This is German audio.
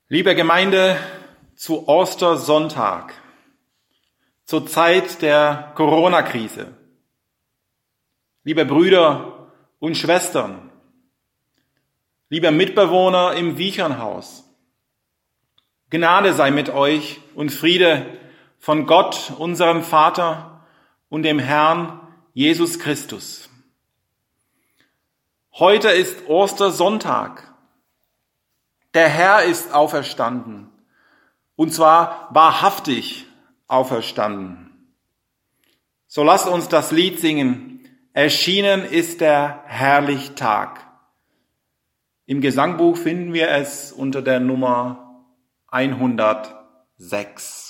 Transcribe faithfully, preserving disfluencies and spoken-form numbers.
Liebe Gemeinde, zu Ostersonntag, zur Zeit der Corona-Krise. Liebe Brüder und Schwestern, liebe Mitbewohner im Wiechernhaus, Gnade sei mit euch und Friede von Gott, unserem Vater und dem Herrn Jesus Christus. Heute ist Ostersonntag. Der Herr ist auferstanden, und zwar wahrhaftig auferstanden. So lasst uns das Lied singen. Erschienen ist der herrliche Tag. Im Gesangbuch finden wir es unter der Nummer hundertsechs.